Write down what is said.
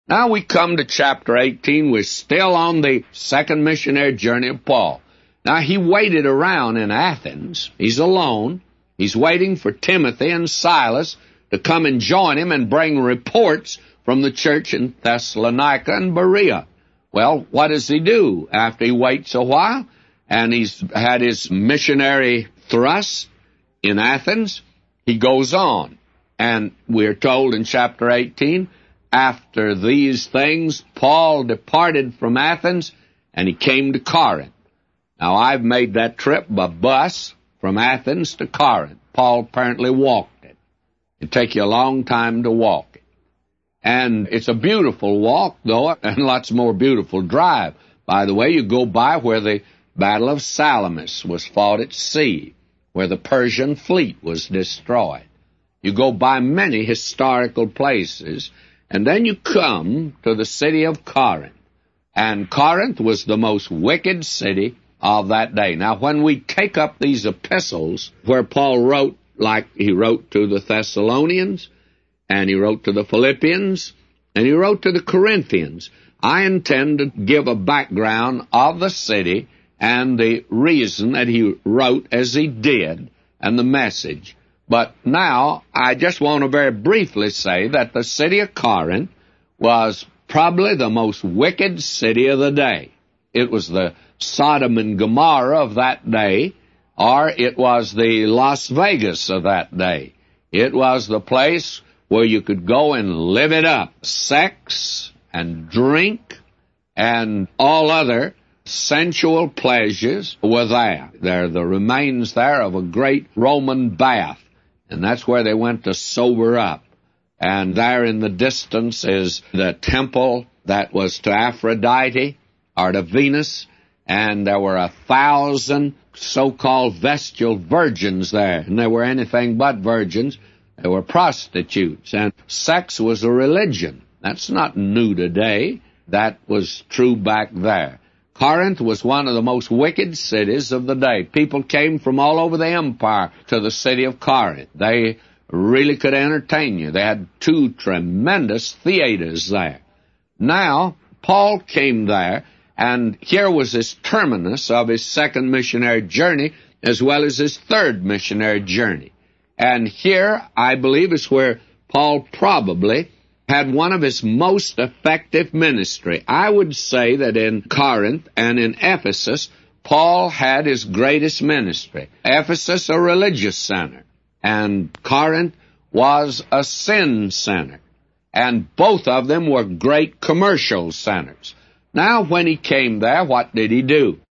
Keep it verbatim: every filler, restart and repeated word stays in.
Now we come to chapter eighteen. We're still on the second missionary journey of Paul. Now he waited around in Athens. He's alone. He's waiting for Timothy and Silas to come and join him and bring reports from the church in Thessalonica and Berea. Well, what does he do after he waits a while and he's had his missionary thrust in Athens? He goes on, and we're told in chapter eighteen, after these things, Paul departed from Athens, and he came to Corinth. Now, I've made that trip by bus from Athens to Corinth. Paul apparently walked it. It'd take you a long time to walk it. And it's a beautiful walk, though, and lots more beautiful drive. By the way, you go by where the Battle of Salamis was fought at sea, where the Persian fleet was destroyed. You go by many historical places, and then you come to the city of Corinth. And Corinth was the most wicked city of that day. Now, when we take up these epistles, where Paul wrote, like he wrote to the Thessalonians, and he wrote to the Philippians, and he wrote to the Corinthians, I intend to give a background of the city and the reason that he wrote as he did, and the message. But now, I just want to very briefly say that the city of Corinth was probably the most wicked city of the day. It was the Sodom and Gomorrah of that day, or it was the Las Vegas of that day. It was the place where you could go and live it up. Sex and drink and all other sensual pleasures were there. There are the remains there of a great Roman bath, and that's where they went to sober up. And there in the distance is the temple that was to Aphrodite, or to Venus, and there were a thousand so-called vestal virgins there, and they were anything but virgins. They were prostitutes, and sex was a religion. That's not new today. That was true back there. Corinth was one of the most wicked cities of the day. People came from all over the empire to the city of Corinth. They really could entertain you. They had two tremendous theaters there. Now, Paul came there, and here was his terminus of his second missionary journey, as well as his third missionary journey. And here, I believe, is where Paul probably had one of his most effective ministry. I would say that in Corinth and in Ephesus, Paul had his greatest ministry. Ephesus, a religious center, and Corinth was a sin center. And both of them were great commercial centers. Now, when he came there, what did he do?